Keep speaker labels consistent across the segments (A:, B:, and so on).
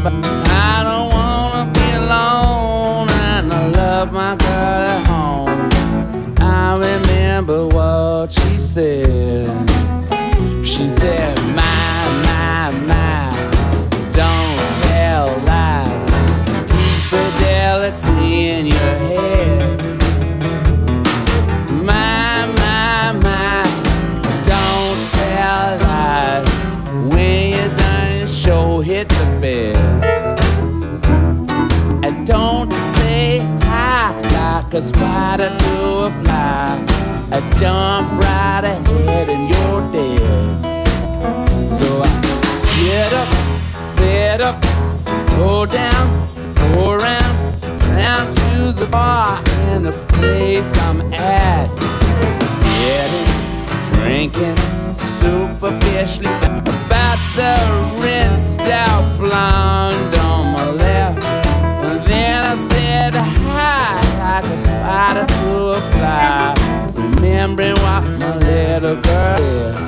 A: I don't wanna be alone, and I love my girl at home. I remember what she said. She said, my, don't tell lies. Keep fidelity in your head. My, don't tell lies. When you're done your show, hit the bed. And don't say hi like a spider to a fly. I jump right ahead and you're dead. So I sit up, fed up, go down, go around, down to the bar in the place I'm at. Sitting, drinking, superficially about the rinsed out blonde on my left. And then I said hi like a spider to a fly, remembering what my little girl did.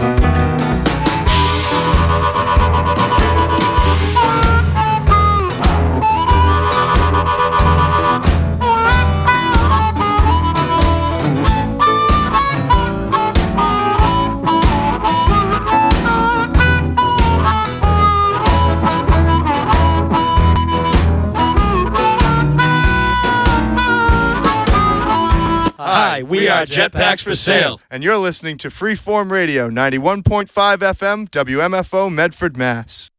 B: Hi, we are Jetpacks for Sale.
C: And you're listening to Freeform Radio, 91.5 FM, WMFO, Medford, Mass.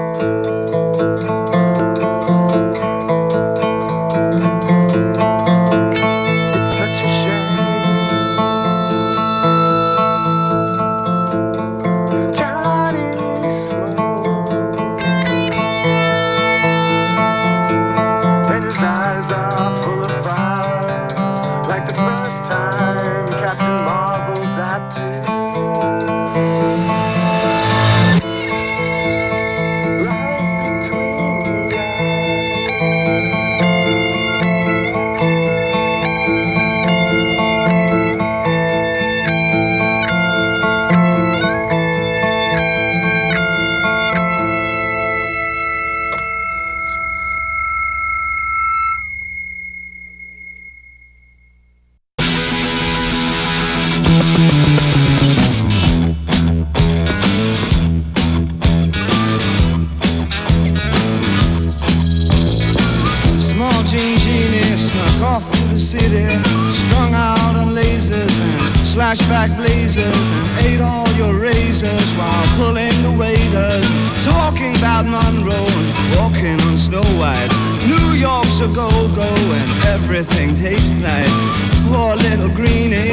D: Flashback blazers and ate all your razors while pulling the waiters, talking about Monroe and walking on Snow White. New York's a go-go and everything tastes nice. Poor little greenie.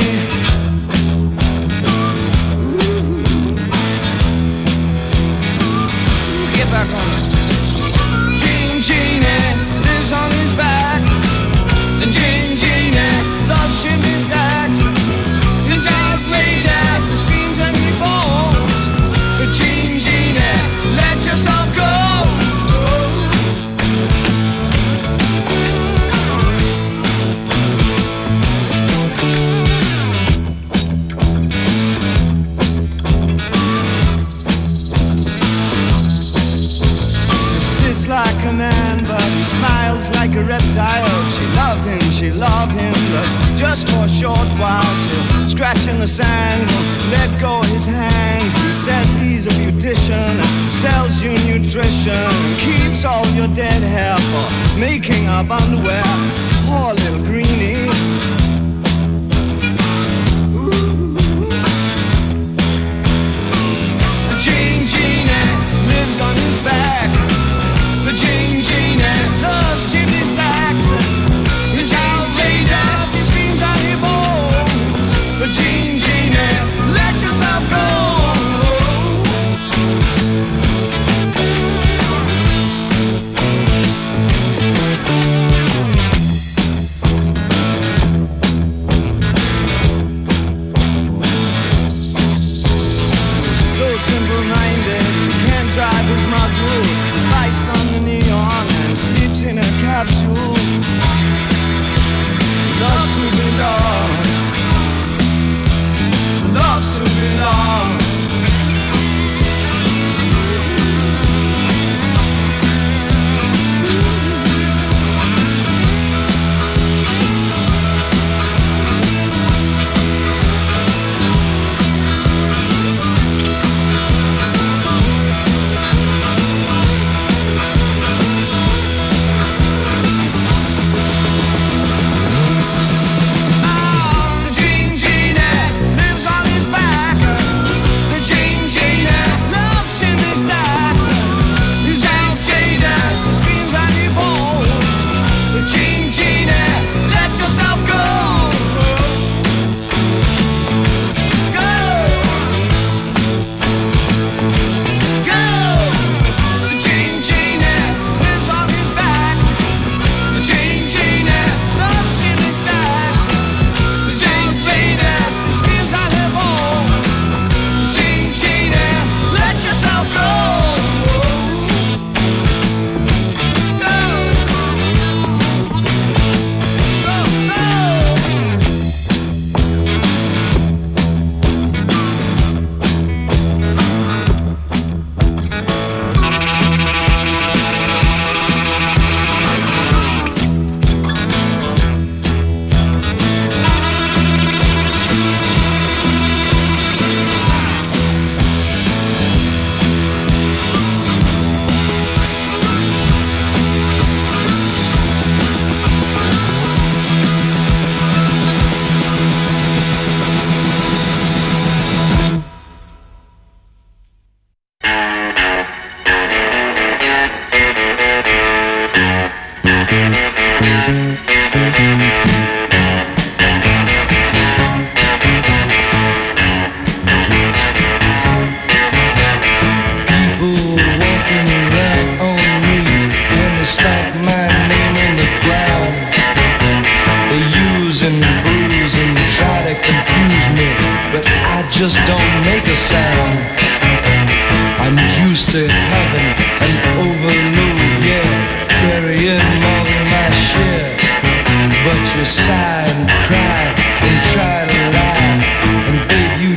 D: Ooh. Get back on it. Gene Genie lives on his back. Gene Genie loves chimney stacks. It's outrageous, it screams and he bones. But Gene Genie, let yourself go. He sits like a man, but he smiles like a reptile. She love him, but just for a short while. She'll scratch in the sand, won't let go of his hand. He says he's a beautician, sells you nutrition, keeps all your dead hair for making up underwear. Poor little greenie. Gene Genie lives on his back. The Gene Genie loves chimney stacks. It's outrageous, he screams and he moans. But Gene Genie, let yourself go.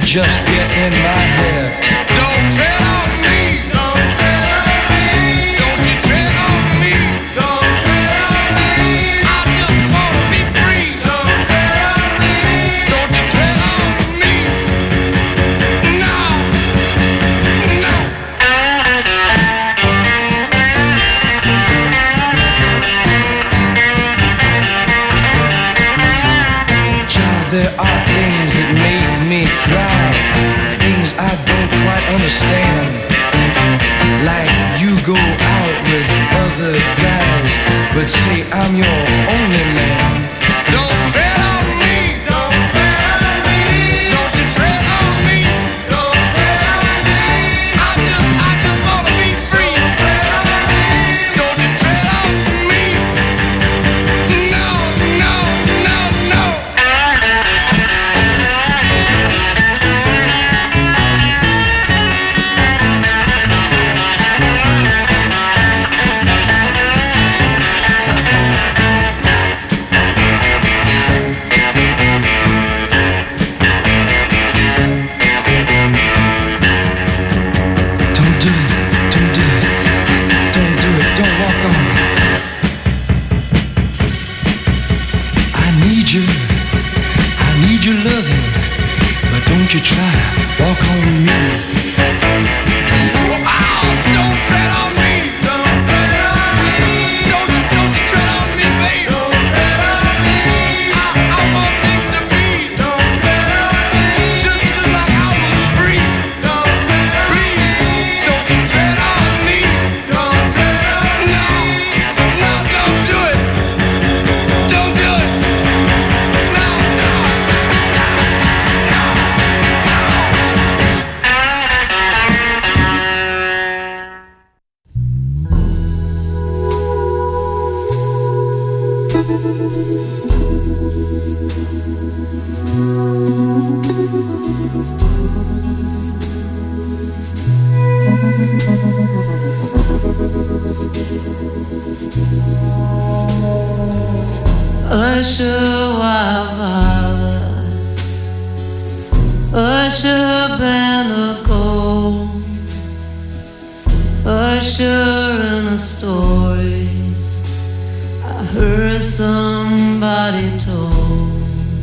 D: just get in my head. Don't tread on me. Don't tread on me. Don't you tread on me. Don't tread on me. I just wanna be free. Don't tread on me. Don't you tread on me. No. No. Child, there are things that make me cry, things I don't quite understand. Like you go out with other guys, but say I'm your only man. Don't tread on me. Don't tread on me. Don't you tread on me. Don't tread on me. I just wanna be free. Don't tread on me. Don't you tread on me. No, no, no, no. Don't do it, don't do it, don't do it, don't walk on me. I need your loving, but don't you try to walk on me. Don't tread on me. Don't tread on me. Don't you tread on me, baby. Don't tread on me. I want things to be. Don't tread on me. Just like I was free. Don't tread on me. Don't you tread on me. Don't tread on me. No, don't do it. Don't do it. No, no.
E: Usher, Wildfire, Usher, band of gold, Usher in a story I heard somebody told.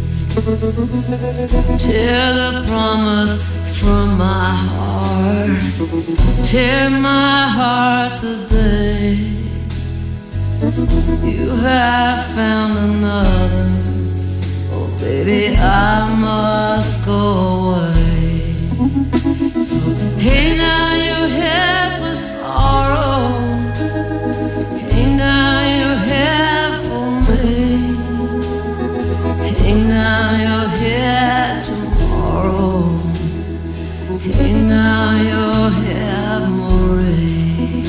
E: Tear the promise from my heart, tear my heart today. You have found another. Oh baby, I must go away. So hang down your head for sorrow, hang down your head for me, hang down your head tomorrow, hang down your head, Marie.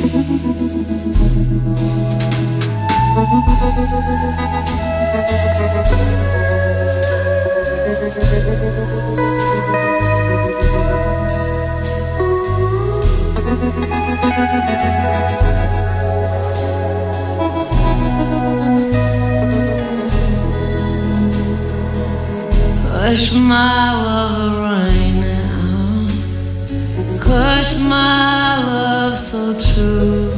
E: Hush my love right now, hush my love so true.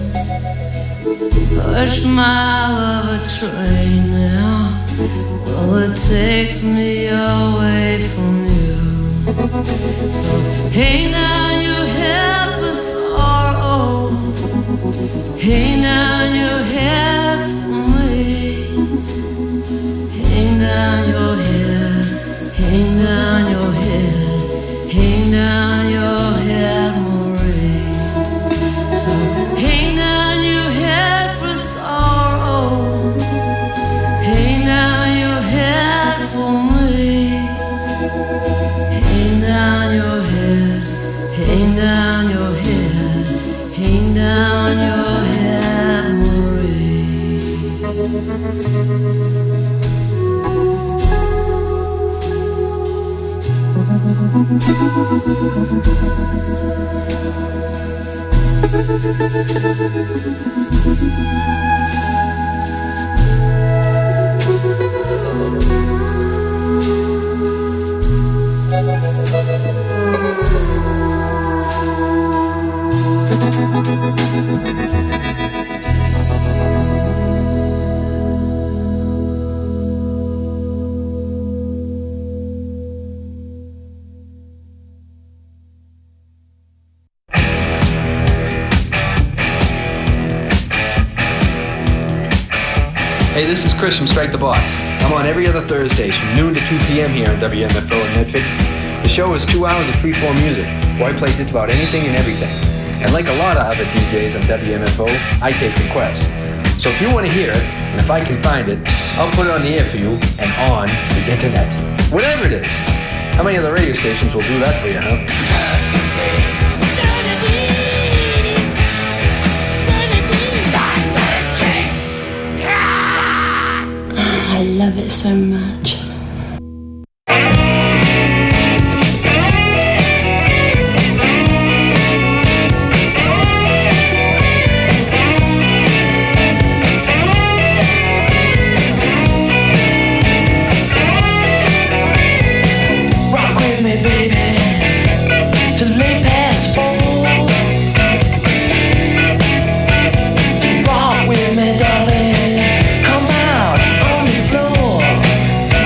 E: Hush my love a train now, well it takes me away from you. So hang down your head for sorrow, hang down your head for me, hang down your head, hang down your head, hang down your head, Marie. So hang down your head for sorrow, hang down your head for me, hang down your head, hang down your head, hang down your head, Marie.
F: Hey, this is Chris from Strike the Box. I'm on every other Thursdays from noon to 2 p.m. here on WMFO in Medford. The show is 2 hours of freeform music, where I play just about anything and everything. And like a lot of other DJs on WMFO, I take requests. So if you want to hear it, and if I can find it, I'll put it on the air for you and on the internet. Whatever it is. How many other radio stations will do that for you, huh?
E: I love it so much.
D: Rock with me, baby, till late past 4. Rock with me, darling, come out on the floor.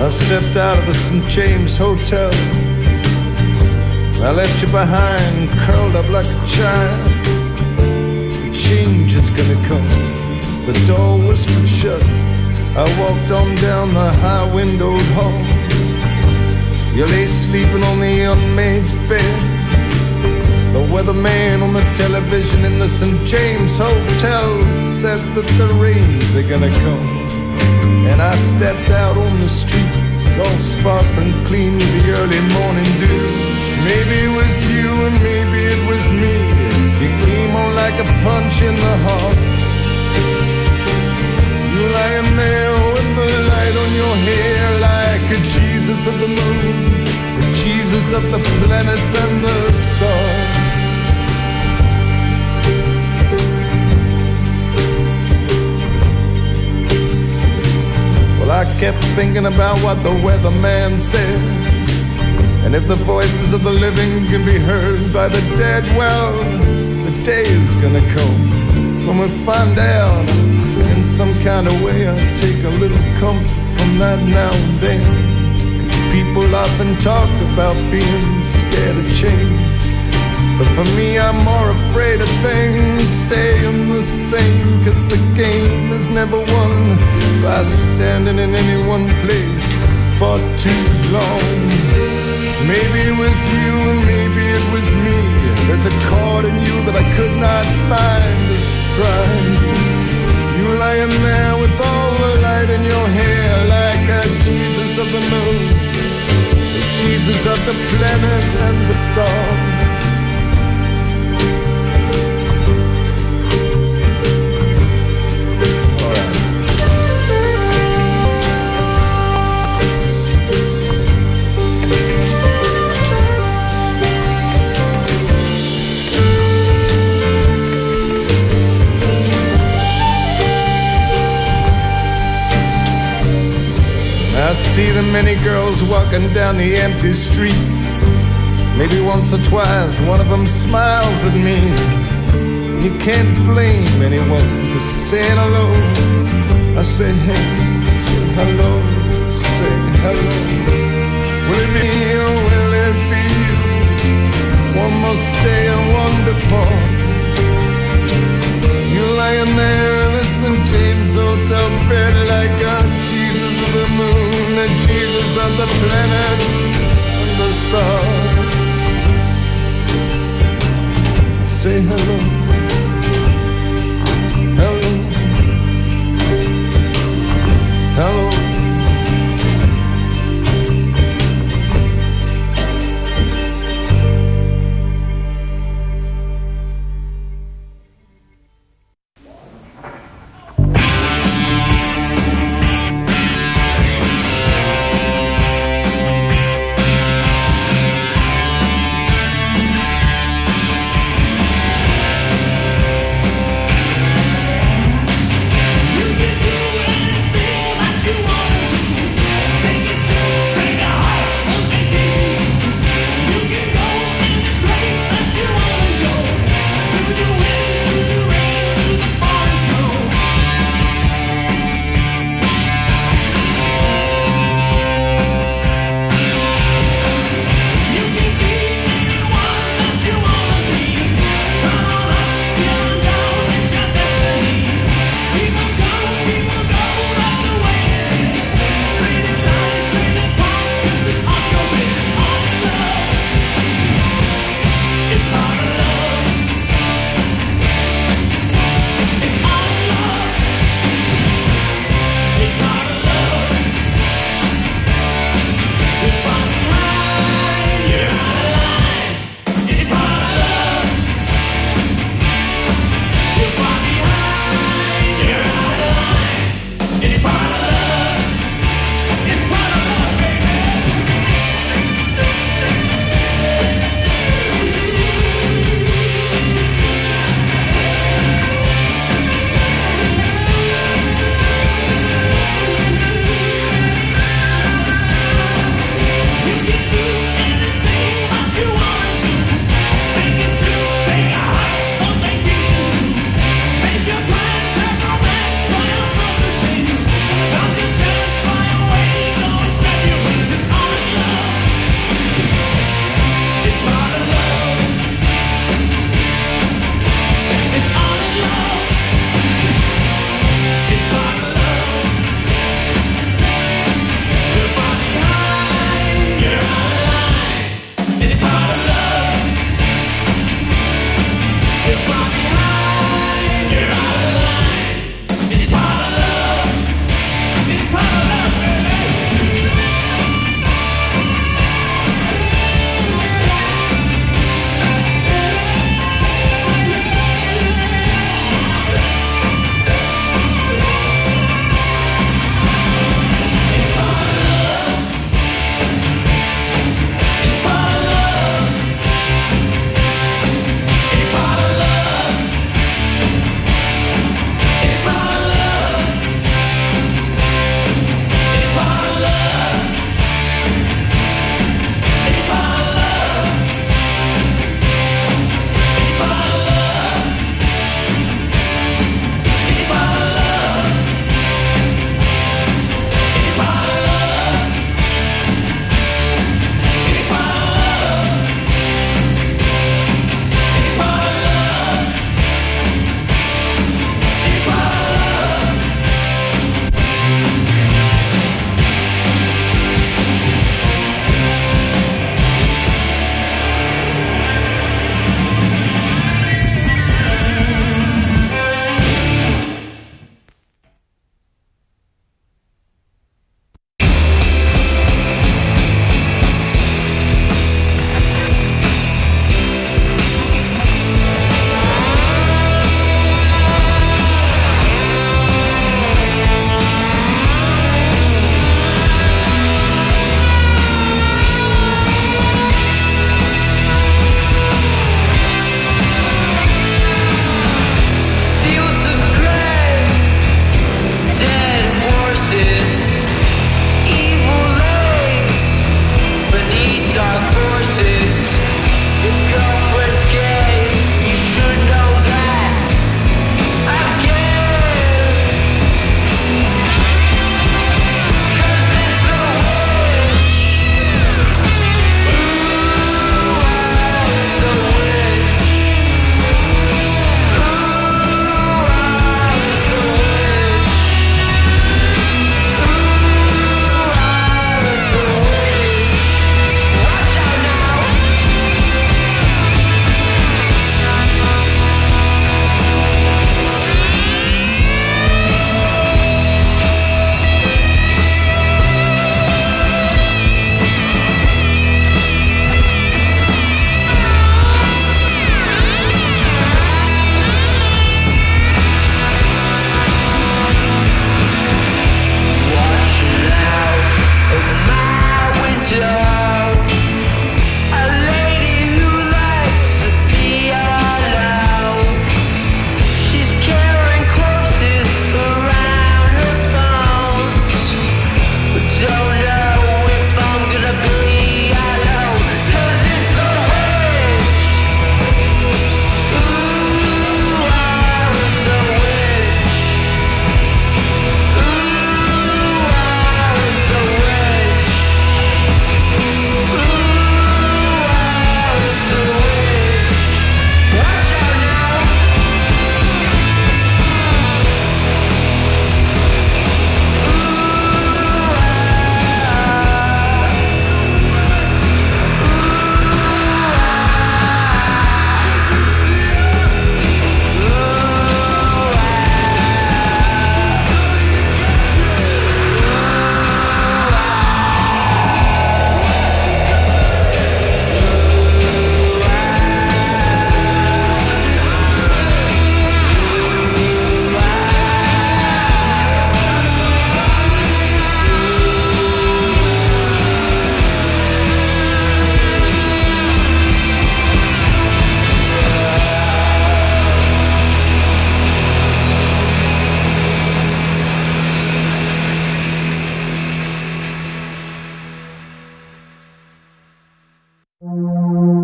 G: I stepped out of the St. James Hotel. I left you behind, curled up like a child. The change is gonna come. The door whispered shut. I walked on down the high-windowed hall. You lay sleeping on the unmade bed. The weatherman on the television in the St. James Hotel said that the rains are gonna come. And I stepped out on the streets, all sparkling clean with the early morning dew. Maybe it was you and maybe it was me. You came on like a punch in the heart. You lying there with the light on your hair, like a Jesus of the moon, the Jesus of the planets and the stars. Well, I kept thinking about what the weatherman said. And if the voices of the living can be heard by the dead, well, the day is gonna come when we find out. In some kind of way I take a little comfort from that now and then. 'Cause people often talk about being scared of change, but for me I'm more afraid of things staying the same. 'Cause the game is never won by standing in any one place for too long. Maybe it was you and maybe it was me. There's a chord in you that I could not find to strike. You lying there with all the light in your hair, like a Jesus of the moon, the Jesus of the planets and the stars. I see the many girls walking down the empty streets. Maybe once or twice one of them smiles at me. You can't blame anyone for saying hello. I say hey, say hello, say hello. Will it be you, will it be you? One must stay and one depart. You're lying there in the St. James Hotel bed like a Jesus of the moon, the Jesus of the planets and the stars. Say hello, hello, hello.
H: You can do anything that you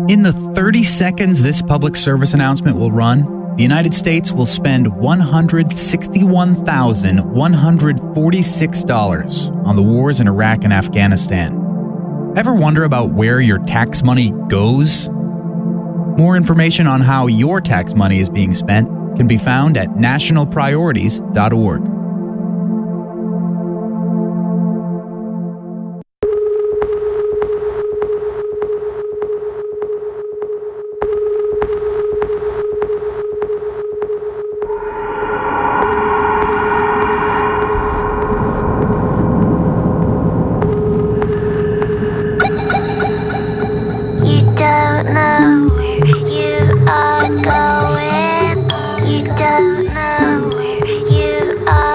H: In the 30 seconds this public service announcement will run, the United States will spend $161,146 on the wars in Iraq and Afghanistan. Ever wonder about where your tax money goes? More information on how your tax money is being spent can be found at nationalpriorities.org.
I: You don't know where you are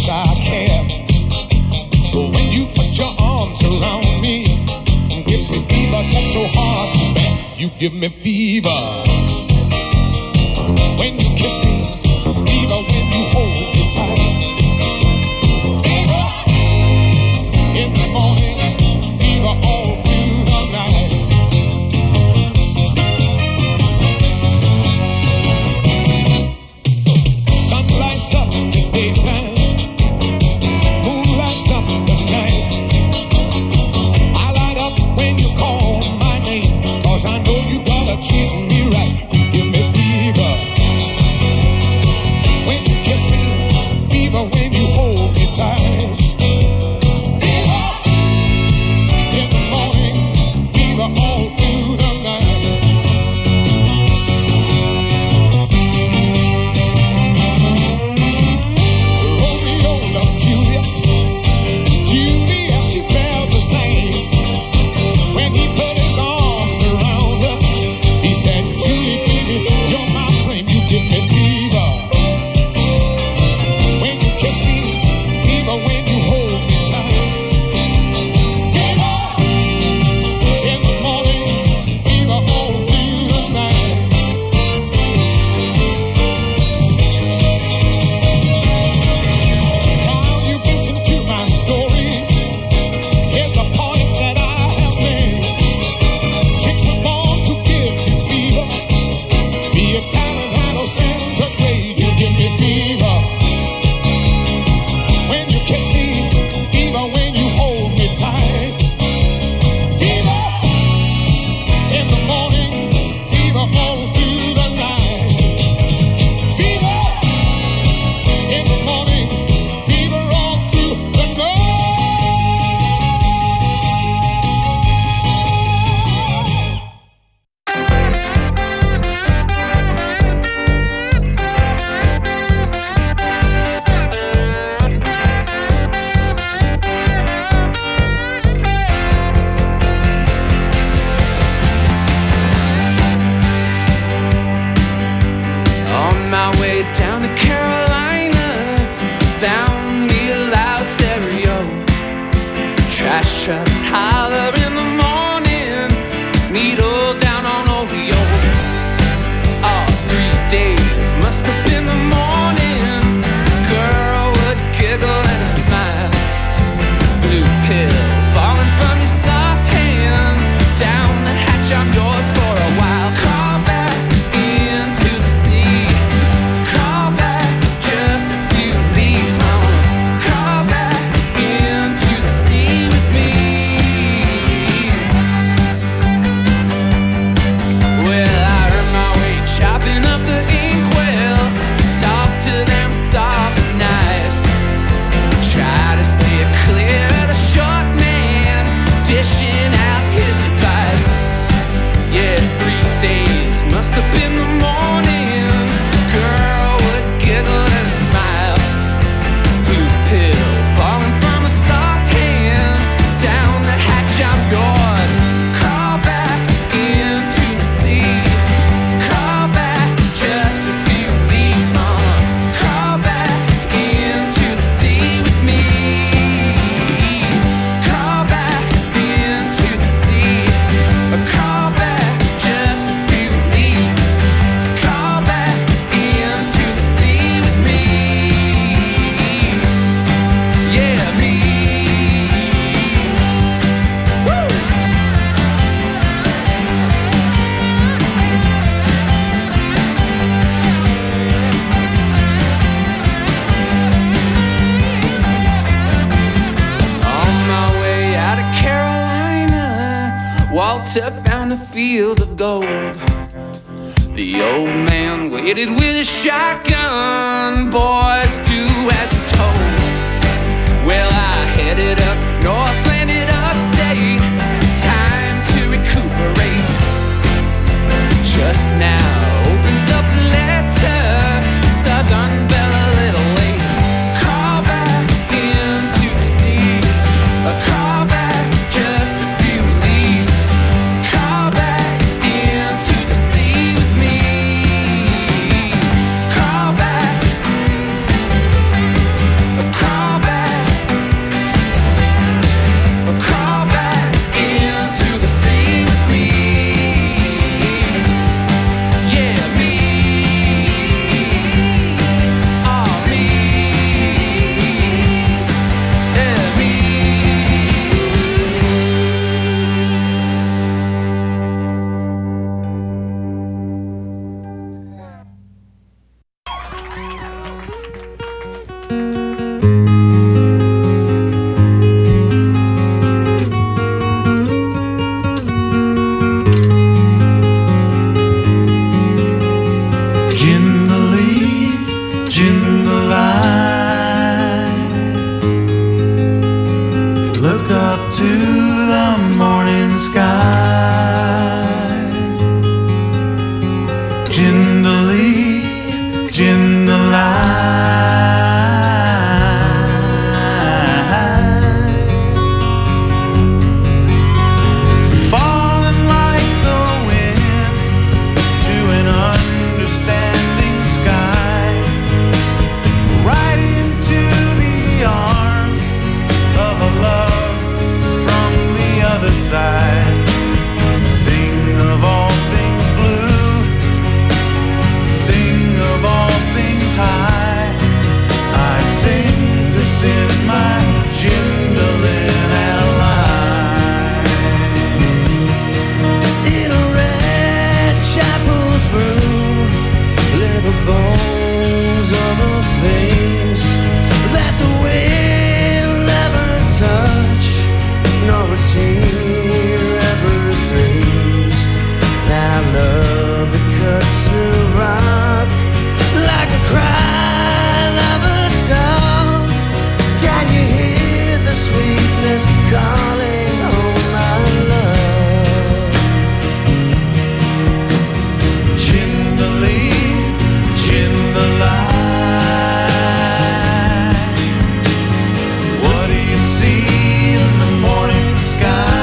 I: much I care. But when you put your arms around me, it gives me fever that's so hard to bear. You give me fever when you kiss me, fever when you hold me tight. Fever in the morning, fever all through the night. Sun lights up in the daytime, moon lights up the night. I light up when you call my name, 'cause I know you gotta treat me right. You give me fever when you kiss me, fever when you hold me tight. Fever in the morning, fever all through the night. Romeo loved Juliet, Juliet she felt the same. When he put his arms around her, he said, Julie, baby, you're my flame, you give me fever when you kiss me, fever when you hold me tight. Fever in the morning, fever all through the night. Now you listen to my story. Here's the point that I have made. Chicks were born to give you fever. Be it Fahrenheit or centigrade, you give me fever when you kiss me, fever when you hold me tight. Fever in the morning, fever all through the night. Fever in the morning, fever all through the night.
A: On my way down to Carolina, found me a loud stereo. Trash trucks holler in the morning, needle down on Oleo. All 3 days must have been the morning. Girl would giggle and a smile. Blue pill falling from your soft hands. Down the hatch, I'm yours for a while. Crawl back into the sea. Crawl back just a few leagues, mama. Crawl back into the sea with me. Well, I earn my way chopping up the inkwell. Talk to them soft knives. Try to steer clear of the short man, dishing out his advice. Yeah, 3 days must have been the morning. Girl would giggle and smile. Blue pill falling from her soft hands. Down the hatch, I'm yours. Crawl back into the sea. Crawl back just a few leagues, mama. Crawl back into the sea with me. Crawl back into the sea. Crawl back just a few leagues. Crawl back into the sea with me. Yeah, me. Woo! On my way out of Carolina, Walter found a field of gold. The old man waited with his shotgun. Boys, do as you're told. Well, I headed up north, landed upstate. Time to recuperate. Just now opened up the letter. Southern Belle a little late. Crawl back into the sea. Crawl back just a few leagues. Crawl back into the sea with me. Crawl back
J: to the morning sky. Jindalee, Jindalee. Sing of all things blue, sing of all things high. I sing to send my Jindalin alive. In a red chapel's room lay the bones of a face that the wind never touched, nor a tear ever traced. Now love that cuts through rock like a cry of a dove. Can you hear the sweetness calling on my love? Jindalee, Jindalee. What do you see in the morning sky?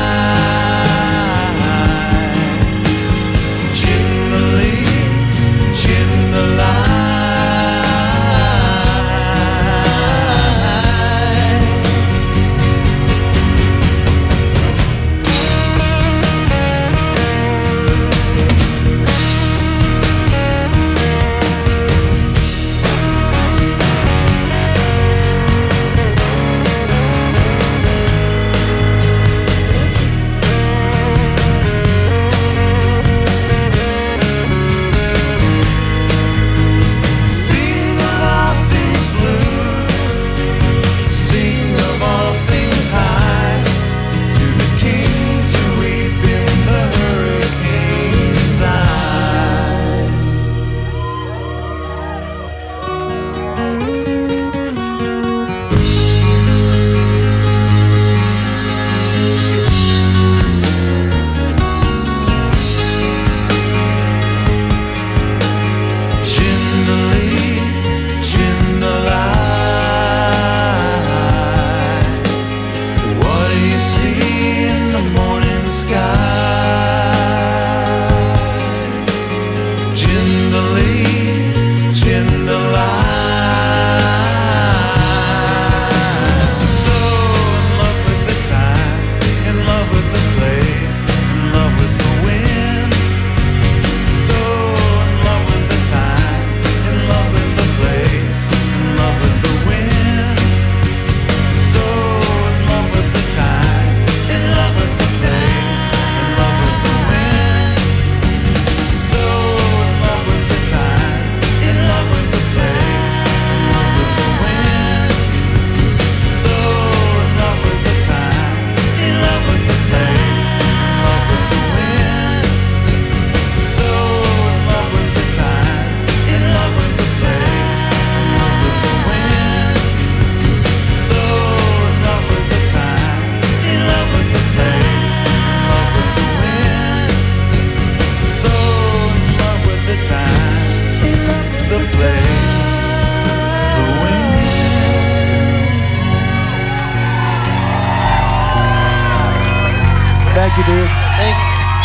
K: Thank you, dude. Thanks.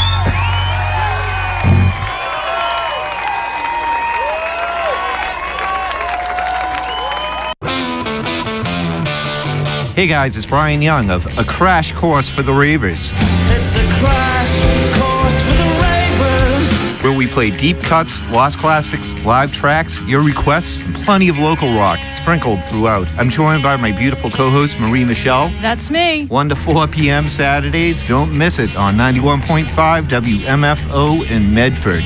L: Hey guys, it's Brian Young of A Crash Course for the Ravers.
J: It's a crash course for the Ravers,
L: where we play deep cuts, lost classics, live tracks, your requests, and plenty of local rock sprinkled throughout. I'm joined by my beautiful co-host, Marie Michelle.
M: That's me.
L: 1 to 4 p.m. Saturdays. Don't miss it on 91.5 WMFO in Medford.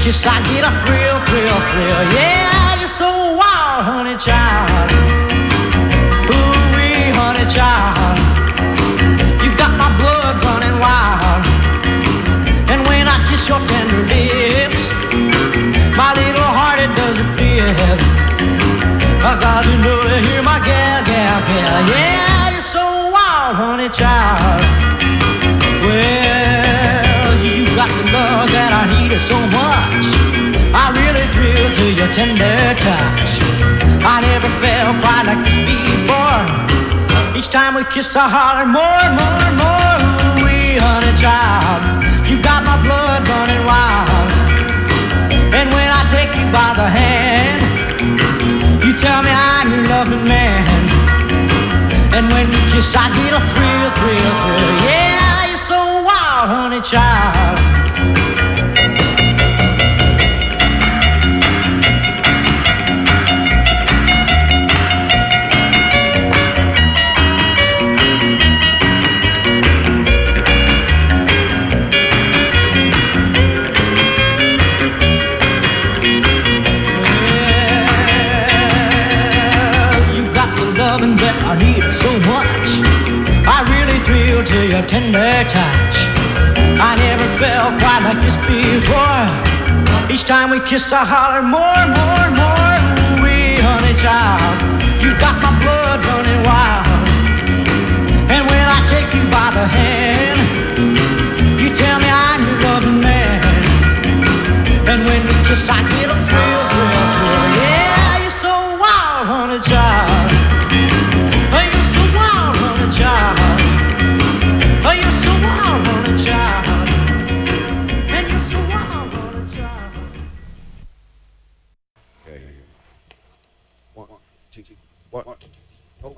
J: kiss I get a thrill, thrill, thrill. Yeah, you're so wild, honey child. Ooh-wee, honey child. You got my blood running wild. And when I kiss your tender lips, my little heart, it doesn't feel. I got to know to hear my gal, gal, gal. Yeah, you're so wild, honey child. Well, you got the love that I needed so much. I really thrill to your tender touch. I never felt quite like this before. Each time we kiss, I holler more, more, more. Ooh-wee, honey child. You got my blood running wild. And when I take you by the hand, you tell me I'm your loving man. And when you kiss, I get a thrill, thrill, thrill. Yeah, you're so wild, honey child. I need her so much. I really thrill to your tender touch. I never felt quite like this before. Each time we kiss, I holler more, more, more. Ooh-wee, honey child. You got my blood running wild. And when I take you by the hand, you tell me I'm your loving man. And when we kiss, I get a thrill, thrill, thrill. Yeah, you're so wild, honey child. Child. Oh, you're so wild, honey child. And you're so wild, honey child.
A: Okay. 1, 2, 1, 2, 3, 4.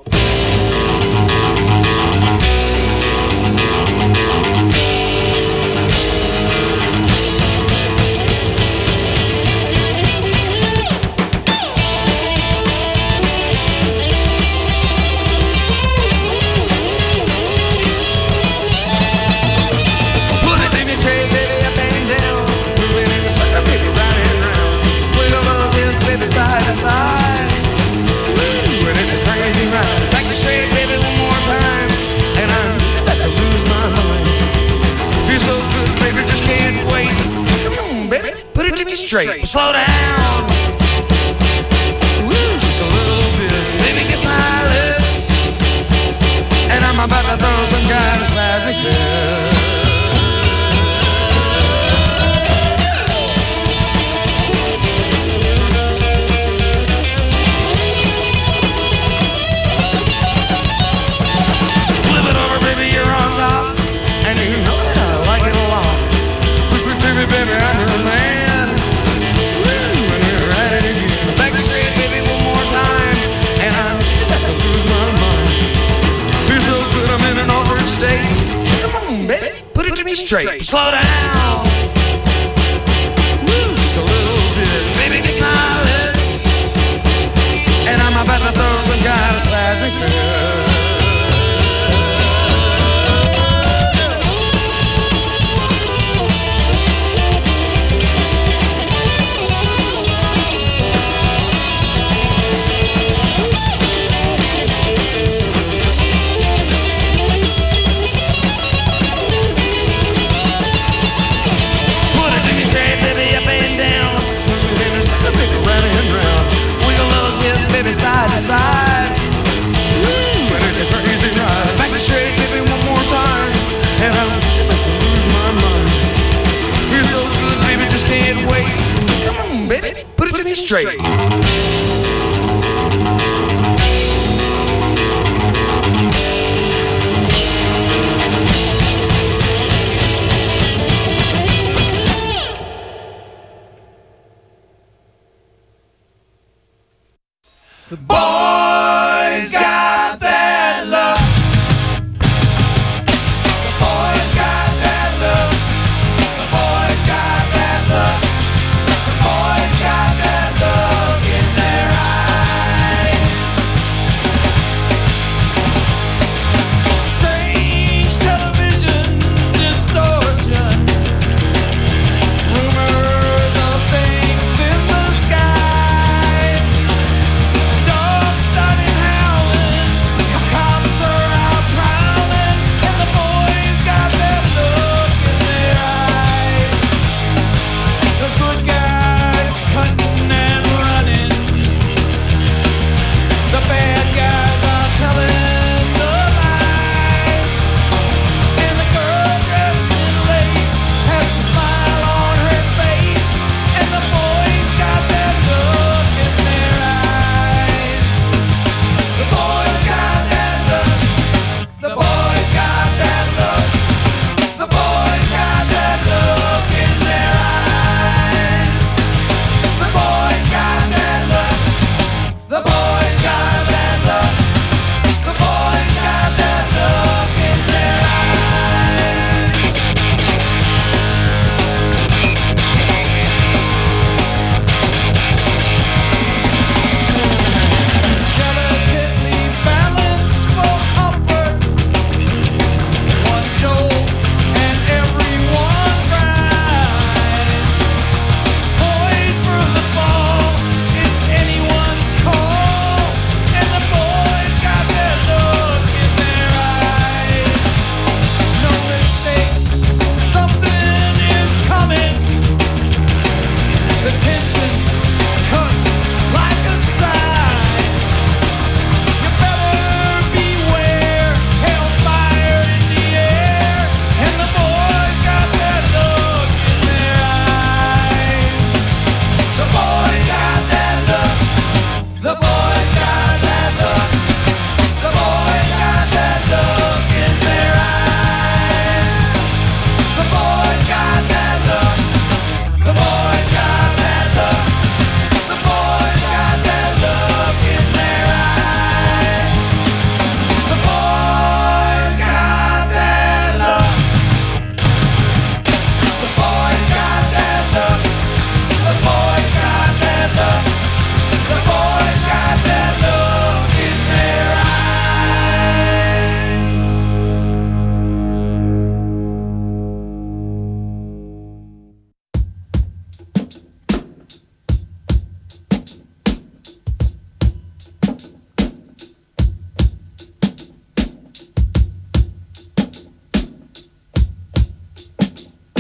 J: Side to side, when it's a crazy ride. Back the straight, baby, one more time, and I'm about to lose my mind. Feel so good, baby, just can't wait. Come on, baby, put it to me straight. Slow down, woo, just a little bit. Baby, kiss my lips, and I'm about to throw some kind of spastic fit. Baby, I'm your man. Woo, and we're at it again. Back straight, baby, one more time, and I'm about to lose my mind. Feel so good, I'm in an altered state. Come on, baby, put it to me straight. Slow down, woo, just a little bit. Baby, kiss my lips, and I'm about to throw some kind of spastic fit. Side to side, woo, and it's a crazy ride. Back straight, baby, one more time, and I'm just about to lose my mind. Feel so good, baby, just can't wait. Come on, baby, put it to me straight. The boy